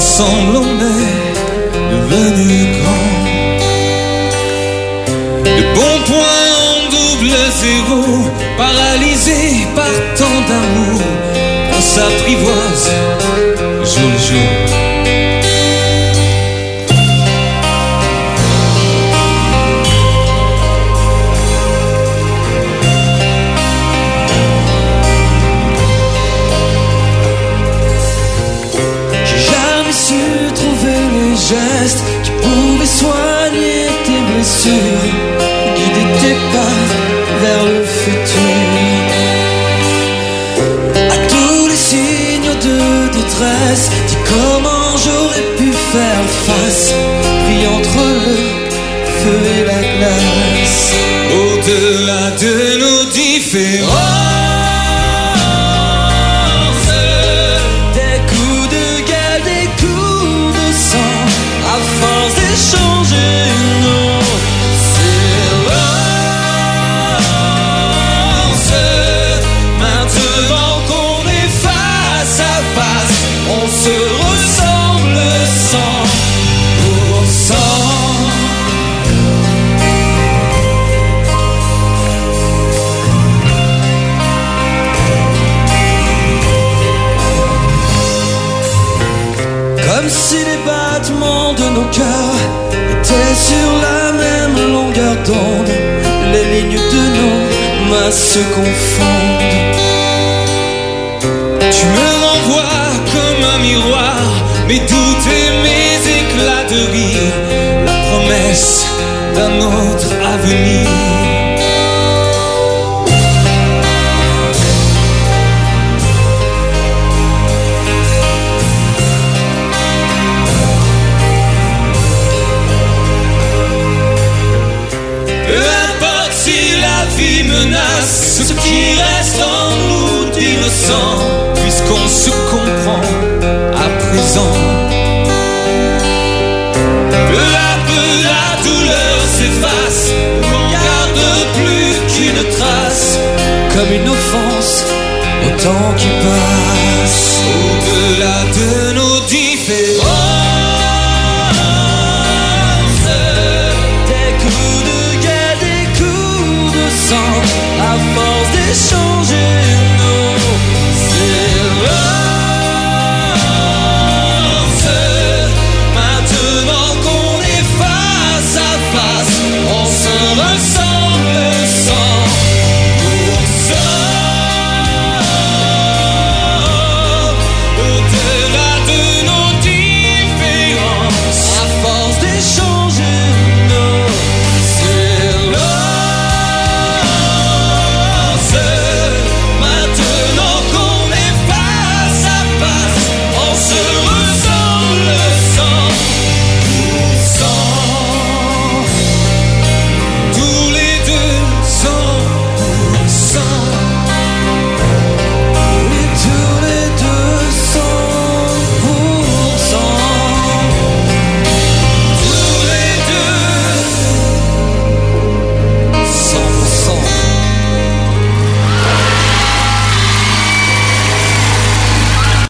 Ensemble on est devenus grands. De bons points en double zéro, paralysés par tant d'amour, on s'apprivoise jour le jour. Gestes qui pouvaient soigner tes blessures, guider tes pas vers le futur. À tous les signes de détresse, dis comment j'aurais pu faire face, pris entre le feu et la glace. Au-delà de nos différences, à force d'échanger nos silences. Maintenant qu'on est face à face, on se ressemble 100%. Comme si les battements de nos cœurs étaient sur la même longueur d'onde, les lignes de nos mains se confondent. tu me renvoies comme un miroir, mes doutes et mes éclats de rire, la promesse d'un autre avenir. Menace ce qui reste en nous d'innocent, puisqu'on se comprend à présent. Peu à peu la douleur s'efface, on garde plus qu'une trace, comme une offense au temps qui passe. Au-delà de nos différences, des coups de gueule, des coups de sang, à force d'échanger